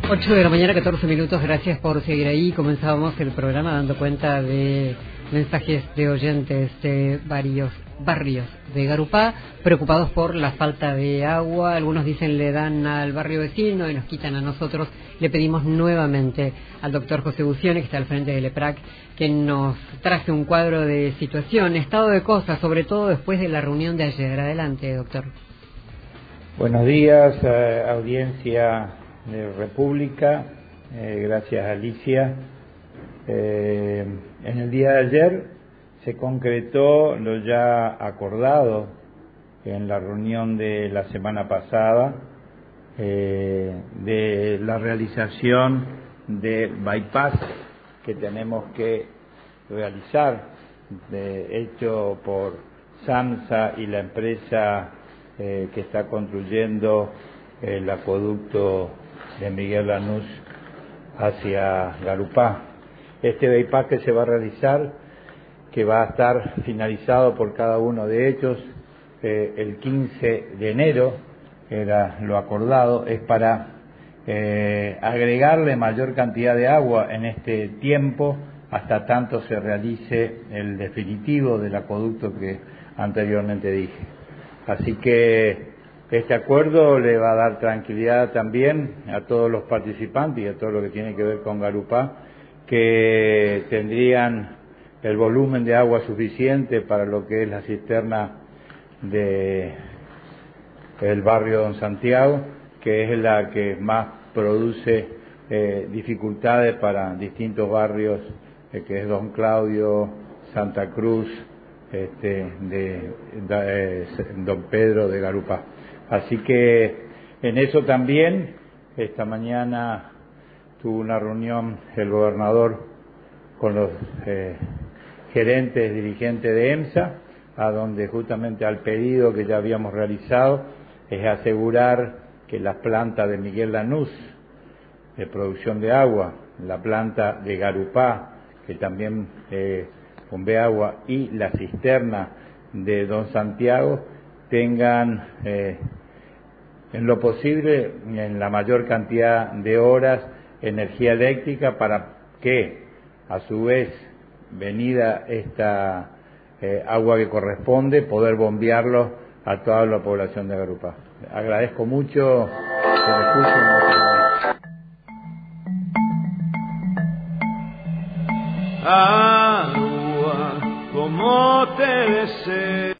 8 de la mañana, 14 minutos. Gracias por seguir ahí. Comenzábamos el programa dando cuenta de mensajes de oyentes de varios barrios de Garupá, preocupados por la falta de agua. Algunos dicen le dan al barrio vecino y nos quitan a nosotros. Le pedimos nuevamente al doctor José Bucione, que está al frente del EPRAC, que nos traje un cuadro de situación, estado de cosas, sobre todo después de la reunión de ayer. Adelante, doctor. Buenos días, audiencia de República. Gracias, Alicia. En el día de ayer se concretó lo ya acordado en la reunión de la semana pasada de la realización de bypass que tenemos que realizar, hecho por SAMSA y la empresa que está construyendo el acueducto de Miguel Lanús hacia Garupá. Este bypass que se va a realizar, que va a estar finalizado por cada uno de ellos el 15 de enero, era lo acordado, es para agregarle mayor cantidad de agua en este tiempo hasta tanto se realice el definitivo del acueducto que anteriormente dije. Así que este acuerdo le va a dar tranquilidad también a todos los participantes y a todo lo que tiene que ver con Garupá, que tendrían el volumen de agua suficiente para lo que es la cisterna del barrio Don Santiago, que es la que más produce dificultades para distintos barrios, que es Don Claudio, Santa Cruz, Don Pedro de Garupá. Así que en eso también, esta mañana tuvo una reunión el gobernador con los gerentes, dirigentes de EMSA, a donde justamente al pedido que ya habíamos realizado es asegurar que las plantas de Miguel Lanús, de producción de agua, la planta de Garupá, que también bombea agua, y la cisterna de Don Santiago, tengan en lo posible, en la mayor cantidad de horas, energía eléctrica para que, a su vez, venida esta agua que corresponde, poder bombearlo a toda la población de Garupá. Agradezco mucho el escucho. Agua, como te deseo.